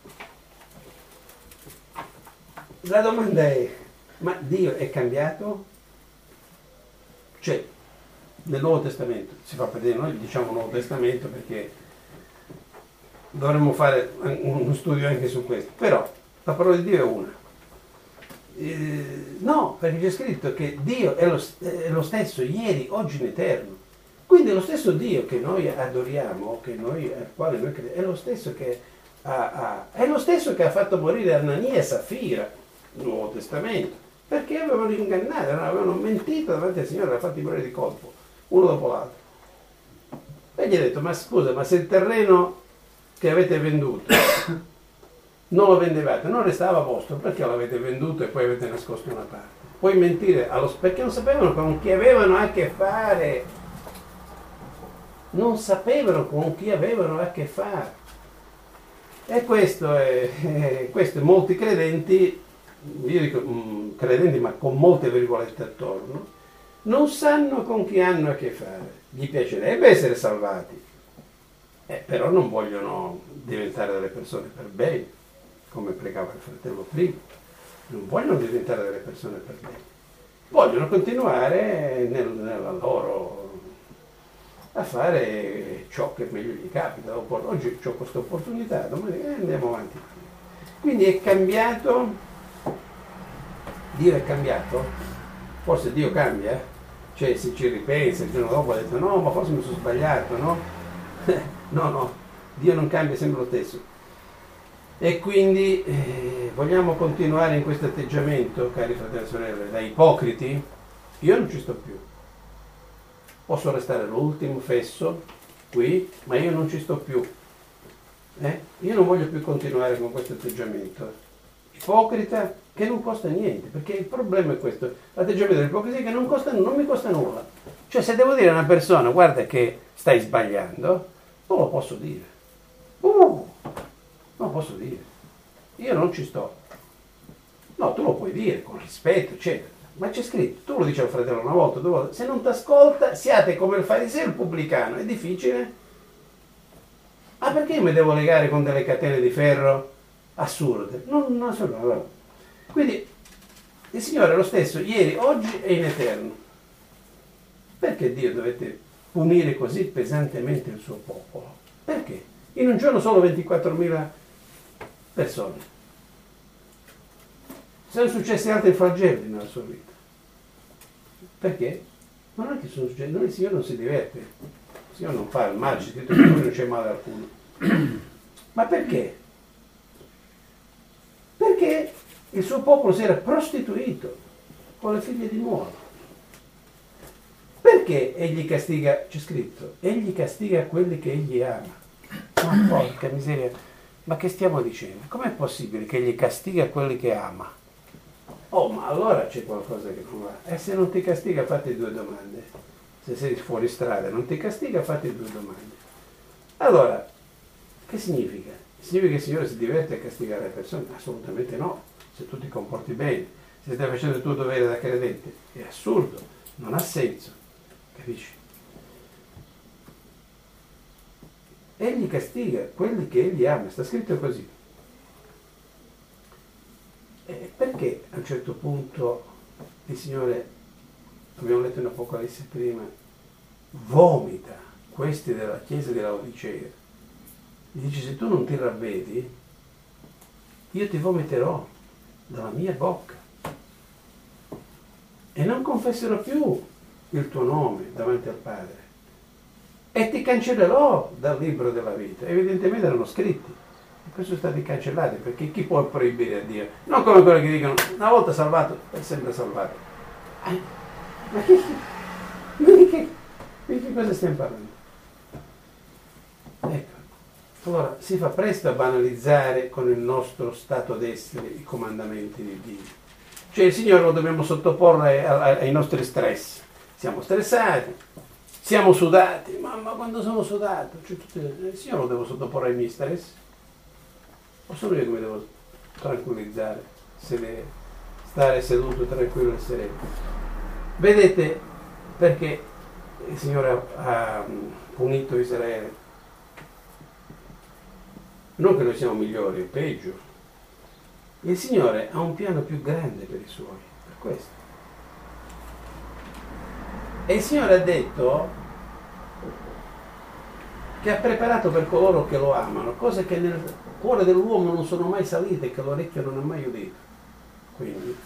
S1: la domanda è: ma Dio è cambiato? Cioè, nel Nuovo Testamento, si fa per dire, noi diciamo Nuovo Testamento perché dovremmo fare uno studio anche su questo, però la parola di Dio è una. Eh, no, perché c'è scritto che Dio è lo, è lo stesso ieri, oggi in eterno. Quindi lo stesso Dio che noi adoriamo, che noi, al quale noi crediamo, è lo stesso che ha, ha, è lo stesso che ha fatto morire Anania e Safira nel Nuovo Testamento, perché avevano ingannato, avevano mentito davanti al Signore, l'ha fatti morire di colpo, uno dopo l'altro. E gli ha detto: ma scusa, ma se il terreno che avete venduto non lo vendevate, non restava vostro, perché l'avete venduto e poi avete nascosto una parte? Puoi mentire allo perché non sapevano con chi avevano a che fare. Non sapevano con chi avevano a che fare. E questo è, eh, questo molti credenti, io dico mh, credenti ma con molte virgolette attorno, non sanno con chi hanno a che fare. Gli piacerebbe essere salvati, eh, però non vogliono diventare delle persone per bene, come pregava il fratello prima. Non vogliono diventare delle persone per bene. Vogliono continuare nel, nella loro... a fare ciò che meglio gli capita. Oggi ho questa opportunità, domani eh, andiamo avanti. Quindi è cambiato, Dio è cambiato, forse Dio cambia, eh? Cioè se ci ripensa, il giorno dopo ha detto no, ma forse mi sono sbagliato, no? no, no, Dio non cambia, sempre lo stesso. E quindi eh, vogliamo continuare in questo atteggiamento, cari fratelli e sorelle, da ipocriti? Io non ci sto più. Posso restare l'ultimo fesso qui, ma io non ci sto più. Eh? Io non voglio più continuare con questo atteggiamento ipocrita che non costa niente, perché il problema è questo, l'atteggiamento dell'ipocrisia che non, costa, non mi costa nulla. Cioè se devo dire a una persona guarda che stai sbagliando, non lo posso dire. Uh, non lo posso dire. Io non ci sto. No, tu lo puoi dire con rispetto, eccetera. Ma c'è scritto, tu lo dici al fratello una volta, due volte, se non ti ascolta, siate come il fariseo e il pubblicano. È difficile? Ah, perché io mi devo legare con delle catene di ferro assurde? Non, non so, no. Quindi il Signore è lo stesso ieri, oggi e in eterno. Perché Dio dovete punire così pesantemente il suo popolo? Perché? In un giorno solo ventiquattromila persone. Sono successi altri flagelli nella sua vita. Perché? Ma non è che sono successi, non il Signore non si diverte, il Signore non fa il male, c'è scritto che non c'è male alcuno. Ma perché? Perché il suo popolo si era prostituito con le figlie di Moab. Perché egli castiga, c'è scritto, egli castiga quelli che egli ama. Ma porca miseria, ma che stiamo dicendo? Com'è possibile che egli castiga quelli che ama? Oh, ma allora c'è qualcosa che non va. E se non ti castiga, fatti due domande. Se sei fuori strada, non ti castiga, fatti due domande. Allora, che significa? Significa che il Signore si diverte a castigare le persone? Assolutamente no. Se tu ti comporti bene, se stai facendo il tuo dovere da credente, è assurdo, non ha senso. Capisci? Egli castiga quelli che egli ama, sta scritto così. E perché a un certo punto il Signore, abbiamo letto in Apocalisse prima, vomita questi della chiesa di Laodicea? Gli dice: se tu non ti ravvedi, io ti vomiterò dalla mia bocca e non confesserò più il tuo nome davanti al Padre e ti cancellerò dal libro della vita. Evidentemente erano scritti e poi sono stati cancellati, perché chi può proibire a Dio? Non come quelli che dicono una volta salvato è sempre salvato. Eh, ma che, di che, di che cosa stiamo parlando? Ecco, allora si fa presto a banalizzare con il nostro stato d'essere i comandamenti di Dio. Cioè il Signore lo dobbiamo sottoporre ai nostri stress. Siamo stressati, siamo sudati, mamma quando sono sudato, cioè, tutti, il Signore lo devo sottoporre ai miei stress? O sono io che mi devo tranquillizzare, sedere, stare seduto tranquillo e sereno? Vedete perché il Signore ha, ha punito Israele? Non che noi siamo migliori o peggio, il Signore ha un piano più grande per i suoi, per questo. E il Signore ha detto che ha preparato per coloro che lo amano cose che nel cuore dell'uomo non sono mai salite e che l'orecchio non ha mai udito. Quindi.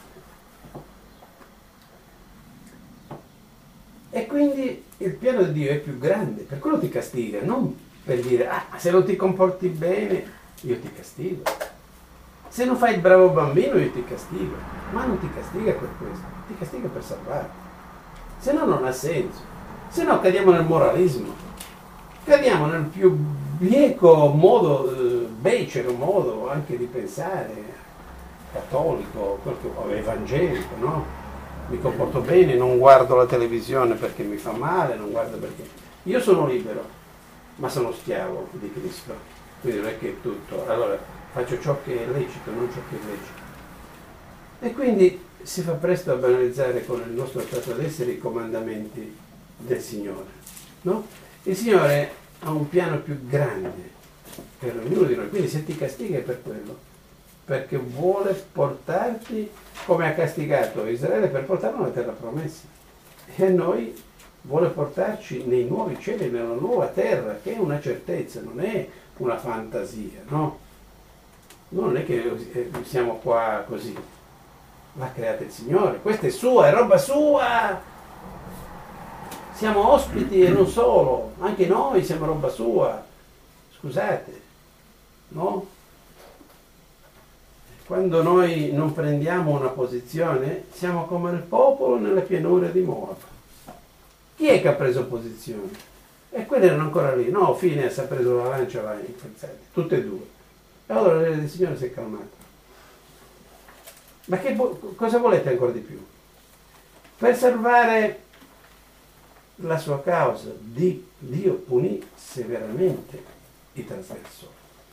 S1: E quindi il piano di Dio è più grande, per quello ti castiga, non per dire, ah, se non ti comporti bene, io ti castigo. Se non fai il bravo bambino, io ti castigo. Ma non ti castiga per questo, ti castiga per salvarti. Se no non ha senso. Se no cadiamo nel moralismo. Cadiamo nel più bieco modo, eh, becero modo anche di pensare, cattolico, o evangelico, no? Mi comporto bene, non guardo la televisione perché mi fa male, non guardo perché... Io sono libero, ma sono schiavo di Cristo, quindi non è che è tutto. Allora faccio ciò che è lecito, non ciò che è lecito. E quindi si fa presto a banalizzare con il nostro stato d'essere i comandamenti del Signore, no? Il Signore ha un piano più grande per ognuno di noi, quindi se ti castiga è per quello, perché vuole portarti, come ha castigato Israele, per portarlo nella terra promessa. E a noi vuole portarci nei nuovi cieli, nella nuova terra, che è una certezza, non è una fantasia, no? Non è che siamo qua così. L'ha creata il Signore, questa è sua, è roba sua. Siamo ospiti e non solo, anche noi siamo roba sua. Scusate, no? Quando noi non prendiamo una posizione, siamo come il popolo nelle pianure di Moab. Chi è che ha preso posizione? E quelli erano ancora lì. No, Fines ha preso la lancia, va incazzati, tutte e due. E allora il Signore si è calmato. Ma che cosa volete ancora di più? Per salvare la sua causa, Dio punì severamente i trasgressori.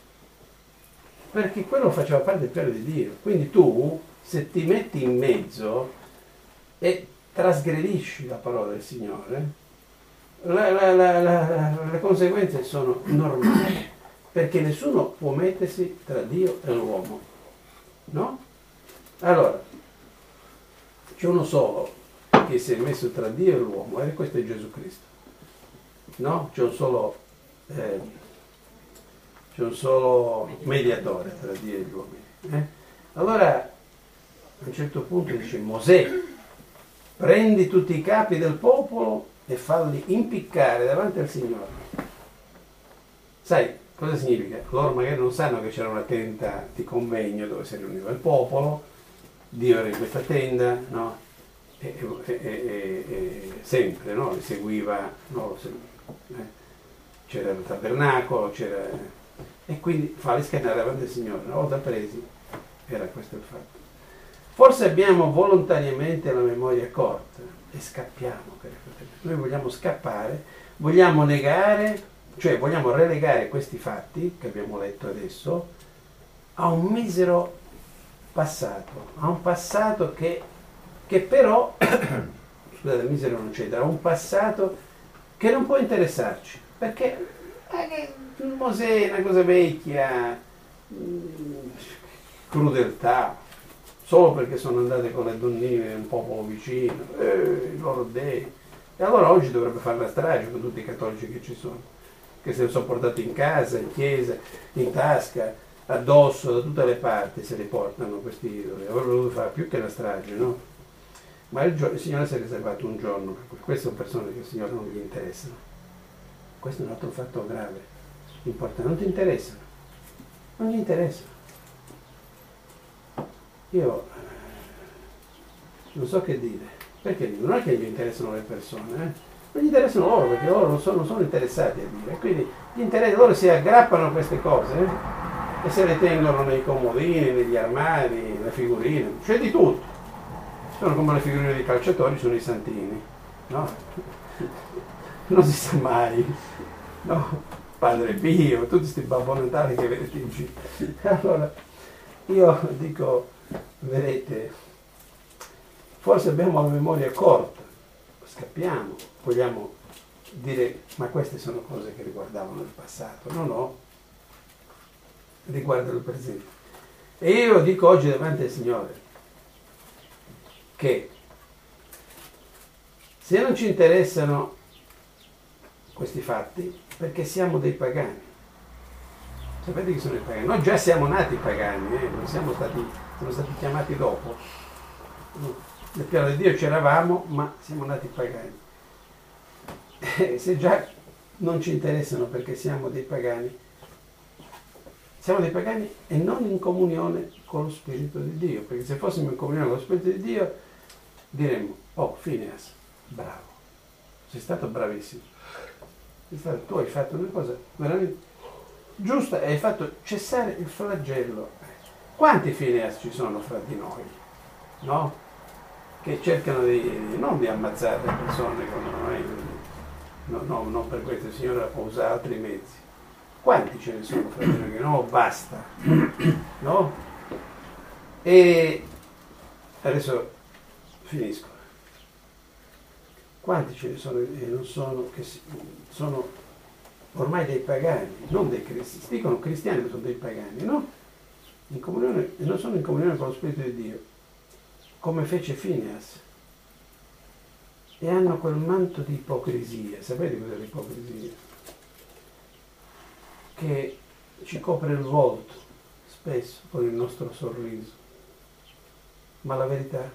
S1: Perché quello faceva parte del piano di Dio. Quindi tu, se ti metti in mezzo e trasgredisci la parola del Signore, la, la, la, la, le conseguenze sono normali, perché nessuno può mettersi tra Dio e l'uomo, no? Allora, c'è uno solo che si è messo tra Dio e l'uomo, e questo è Gesù Cristo, no? C'è un solo... Eh, C'è un solo mediatore tra Dio e gli uomini. Eh? Allora, a un certo punto dice Mosè, prendi tutti i capi del popolo e falli impiccare davanti al Signore. Sai cosa significa? Loro magari non sanno che c'era una tenda di convegno dove si riuniva il popolo, Dio era in questa tenda, no? E, e, e, e, e sempre, no? Li seguiva, no? Eh? C'era il tabernacolo, c'era... E quindi falli scannare davanti al Signore. Una volta presi, era questo il fatto. Forse abbiamo volontariamente la memoria corta e scappiamo, cari fratelli. Noi vogliamo scappare, vogliamo negare, cioè vogliamo relegare questi fatti che abbiamo letto adesso a un misero passato, a un passato che, che però, scusate, misero non c'è, a un passato che non può interessarci, perché eh, Mosè è una cosa vecchia, mh, crudeltà, solo perché sono andate con le donnine un popolo vicino, eh, i loro dei. E allora oggi dovrebbe fare la strage con tutti i cattolici che ci sono, che se ne sono portati in casa, in chiesa, in tasca, addosso, da tutte le parti se li portano questi idoli. Avrebbero dovuto fare più che la strage, no? Ma il, gio- il Signore si è riservato un giorno, perché queste sono persone che il Signore non gli interessano. Questo è un altro fatto grave. Importante, non ti interessano, non gli interessano. Io non so che dire, perché non è che gli interessano le persone, eh? Non gli interessano loro, perché loro non sono, non sono interessati a dire, quindi gli interessi, loro si aggrappano a queste cose eh? E se le tengono nei comodini, negli armadi, nelle figurine, c'è di tutto. Sono come le figurine dei calciatori, sono i santini, no? non si sa mai, no? Padre Pio, tutti questi Babbo Natale che vedete in giro. Allora, io dico, vedete, forse abbiamo la memoria corta, scappiamo, vogliamo dire, ma queste sono cose che riguardavano il passato. No, no, riguardano il presente. E io dico oggi davanti al Signore che se non ci interessano questi fatti, perché siamo dei pagani. Sapete chi sono i pagani? Noi già siamo nati pagani, eh? Non siamo stati, siamo stati chiamati dopo. Nel piano di Dio c'eravamo, ma siamo nati pagani. E se già non ci interessano perché siamo dei pagani, siamo dei pagani e non in comunione con lo Spirito di Dio, perché se fossimo in comunione con lo Spirito di Dio diremmo, oh Phineas, bravo, sei stato bravissimo. Tu hai fatto una cosa veramente giusta e hai fatto cessare il flagello. Quanti Phineas ci sono fra di noi, no? Che cercano di, non di ammazzare le persone come noi, no, no, non per questo il Signore usa altri mezzi. Quanti ce ne sono fra di noi che no, basta, no? E adesso finisco. Quanti ce ne sono e non sono, che sono ormai dei pagani, non dei cristiani, si dicono cristiani ma sono dei pagani, no? In comunione, e non sono in comunione con lo Spirito di Dio, come fece Phineas. E hanno quel manto di ipocrisia, sapete cos'è l'ipocrisia? Che ci copre il volto, spesso, con il nostro sorriso. Ma la verità,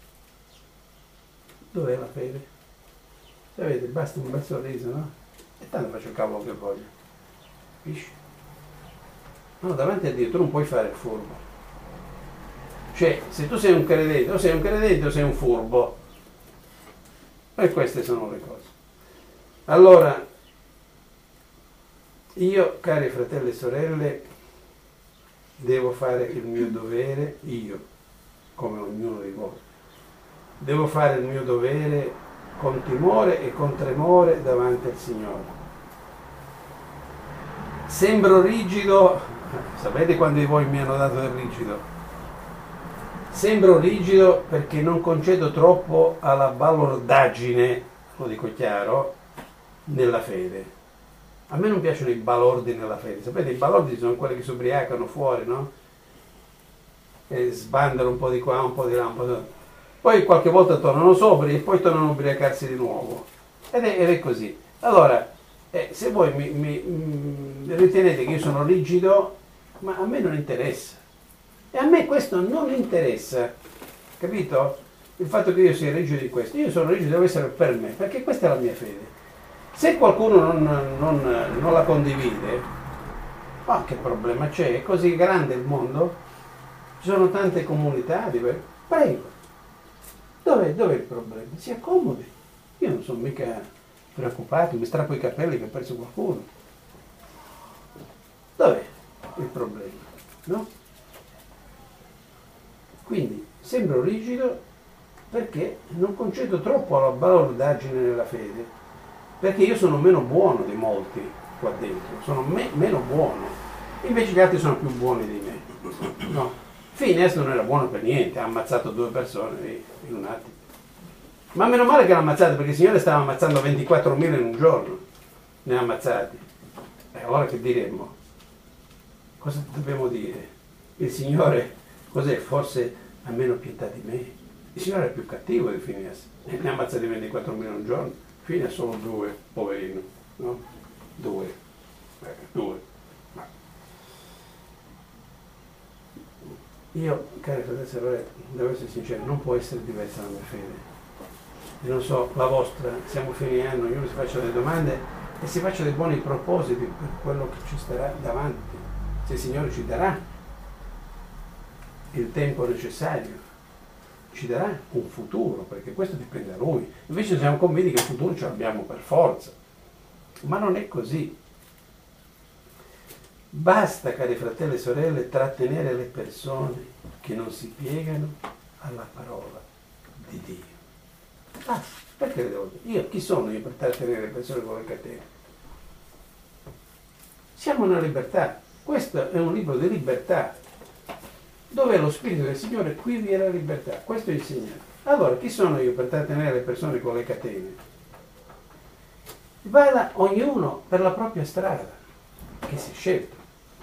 S1: dov'è la fede? Sapete, basta un bel sorriso, no? E tanto faccio il cavolo che voglio. Capisci? No, davanti a Dio tu non puoi fare il furbo. Cioè, se tu sei un credente, o sei un credente o sei un furbo. E queste sono le cose. Allora, io, cari fratelli e sorelle, devo fare il mio dovere, io, come ognuno di voi. Devo fare il mio dovere con timore e con tremore davanti al Signore. Sembro rigido, sapete quando di voi mi hanno dato del rigido? Sembro rigido perché non concedo troppo alla balordaggine, lo dico chiaro, nella fede. A me non piacciono i balordi nella fede, sapete i balordi sono quelli che si ubriacano fuori, no? E sbandano un po' di qua, un po' di là, un po' di là. Poi qualche volta tornano sobri e poi tornano a ubriacarsi di nuovo. Ed è, ed è così. Allora, eh, se voi mi, mi, mi ritenete che io sono rigido, ma a me non interessa. E a me questo non interessa. Capito? Il fatto che io sia rigido in questo. Io sono rigido, deve essere per me, perché questa è la mia fede. Se qualcuno non, non, non la condivide, ma che problema c'è? È così grande il mondo? Ci sono tante comunità diverse. Prego. Dov'è, dov'è il problema? Si accomodi. Io non sono mica preoccupato, mi strappo i capelli che ho perso qualcuno. Dov'è il problema? No? Quindi sembro rigido perché non concedo troppo alla balordaggine nella fede, perché io sono meno buono di molti qua dentro, sono me, meno buono, invece gli altri sono più buoni di me. No? Phineas non era buono per niente, ha ammazzato due persone in un attimo. Ma meno male che l'ha ammazzato, perché il Signore stava ammazzando ventiquattromila in un giorno, ne ha ammazzati. E allora che diremmo? Cosa dobbiamo dire? Il Signore, cos'è? Forse ha meno pietà di me. Il Signore è più cattivo di Phineas, ne ha ammazzati ventiquattromila in un giorno. Phineas solo due, poverino, no? Due. Eh, due. Io, cari fratelli e sorelle, devo essere sincero, non può essere diversa la mia fede. Io non so, la vostra, siamo fine anno, ognuno si faccia delle domande e si faccia dei buoni propositi per quello che ci starà davanti. Se il Signore ci darà il tempo necessario, ci darà un futuro, perché questo dipende da Lui. Invece siamo convinti che il futuro ce l'abbiamo per forza. Ma non è così. Basta, cari fratelli e sorelle, trattenere le persone che non si piegano alla parola di Dio. Basta. Perché le devo dire? Io chi sono io per trattenere le persone con le catene? Siamo nella libertà. Questo è un libro di libertà. Dove è lo Spirito del Signore, qui vi è la libertà. Questo è il Signore. Allora, chi sono io per trattenere le persone con le catene? Vada ognuno per la propria strada, che si è scelto.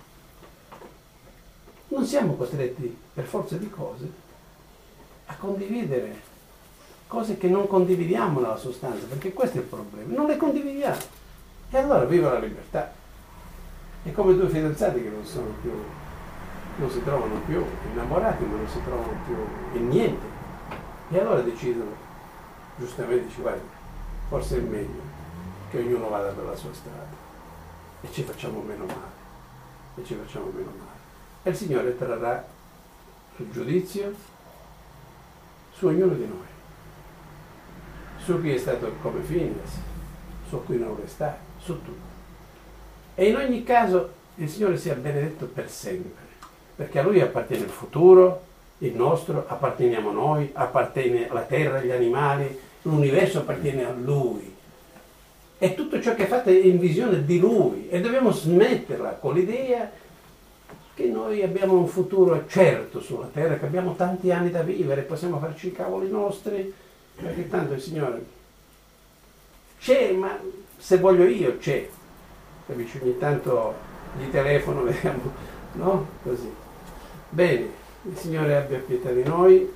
S1: Non siamo costretti, per forza di cose, a condividere cose che non condividiamo nella sostanza, perché questo è il problema. Non le condividiamo. E allora viva la libertà. È come due fidanzati che non sono più... non si trovano più innamorati, ma non si trovano più in niente. E allora decidono, giustamente dici, guarda, forse è meglio che ognuno vada per la sua strada. E ci facciamo meno male. E ci facciamo meno male. E il Signore trarrà il giudizio su ognuno di noi. Su chi è stato come Finneas, su chi non lo è stato, su tutto. E in ogni caso il Signore sia benedetto per sempre. Perché a Lui appartiene il futuro, il nostro, apparteniamo noi, appartiene la terra, gli animali, l'universo appartiene a Lui. E tutto ciò che fate è in visione di Lui. E dobbiamo smetterla con l'idea che noi abbiamo un futuro certo sulla terra, che abbiamo tanti anni da vivere, possiamo farci i cavoli nostri, perché tanto il Signore c'è, ma se voglio io c'è. Capisci? Ogni tanto gli telefono, vediamo, no? Così. Bene, il Signore abbia pietà di noi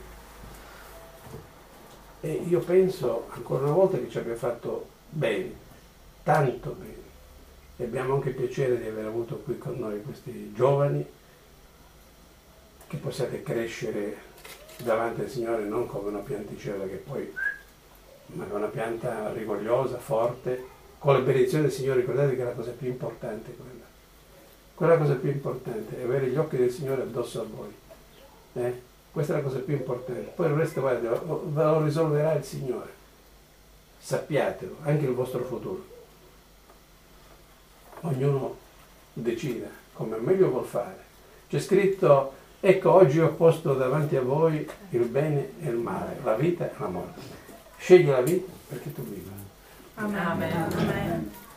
S1: e io penso ancora una volta che ci abbia fatto bene, tanto bene. E abbiamo anche il piacere di aver avuto qui con noi questi giovani, che possiate crescere davanti al Signore non come una pianticella che poi, ma come una pianta rigogliosa, forte, con le benedizioni del Signore. Ricordate che è la cosa più importante è quella. Quella cosa più importante è avere gli occhi del Signore addosso a voi. Eh? Questa è la cosa più importante. Poi il resto, guarda, ve lo risolverà il Signore. Sappiatelo, anche il vostro futuro. Ognuno decida come meglio vuol fare. C'è scritto, ecco, oggi ho posto davanti a voi il bene e il male, la vita e la morte. Scegli la vita perché tu viva.
S3: Amen. Amen.